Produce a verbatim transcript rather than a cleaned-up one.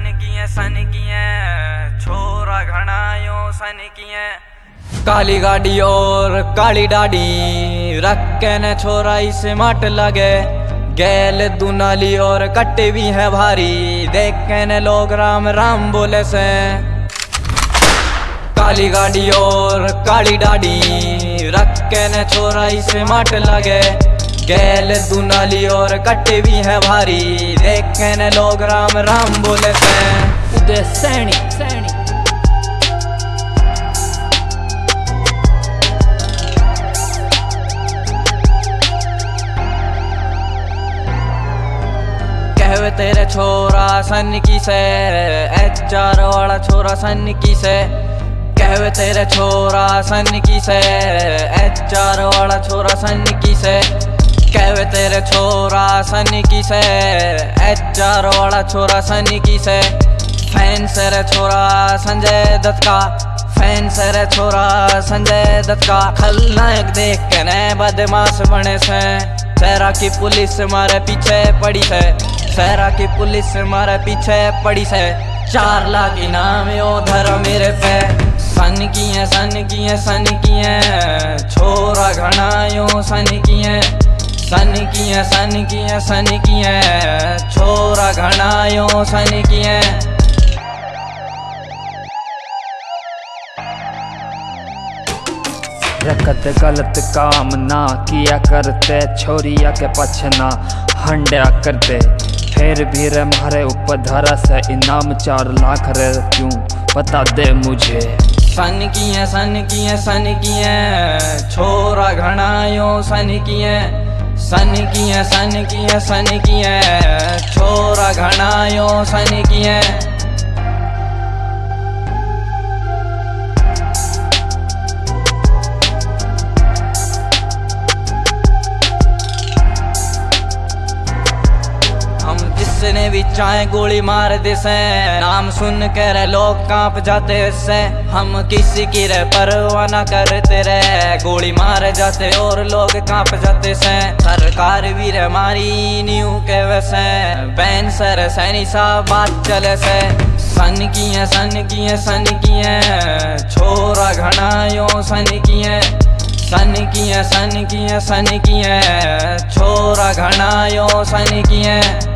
किए सन किए छोरा घनायो सन किए। काली गाड़ी और काली डाडी रखे न छोरा इसे मट लगे। गैल दुनाली और कट्टे भी है भारी देखे न लोग राम राम बोले से। काली गाड़ी और काली डाडी रखे न छोरा इसे मट लगे। गैल दुनाली और कट्टे भी है भारी देखे न लोग राम राम बोले से। उदय सैनी सैनी कहवे तेरे छोरा सन की से एच आर वाला छोरा सन की से। कहवे तेरे छोरा सन की से एच आर वाला छोरा सन की से। कहवे तेरे छोरा सन की से एच आर वाला छोरा सन की से। फैन से रे छोरा संजय दत्त का फैन से रे छोरा संजय दत्त का। खलनायक देख के नए बदमाश बने से। शहरा की पुलिस मारे पीछे पड़ी से। शहरा की पुलिस मारे पीछे पड़ी से। चार लाख इनाम यो धर मेरे पे। सन किए सन किए सन किए छोरा घना यो सन किए। सन किए सन किए सन किए छोरा घना यो सन किए। रखत गलत काम ना किया करते छोरिया के पछना हंडा करते। फिर भी रे मारे ऊपर धरा से इनाम चार लाख रे क्यों बता दे मुझे। सन किए सन किए सन किए छोरा घना यो सन किए। सन किए सन किए सन किए छोरा घना यो सन किए। जिसने भी चाहे गोली मार दे से। नाम सुन कर लोग कांप जाते से। हम किसी की रे परवाह न करते रे गोली मार जाते और लोग कांप जाते से। सरकार भी रे मारी न्यू के वैसे बैन सर सैनी सा बात चले से। सन किए सन किए सन किए छोरा घना यो सन किए। सन किए सन किए सन किए छोरा घना यो सन किए।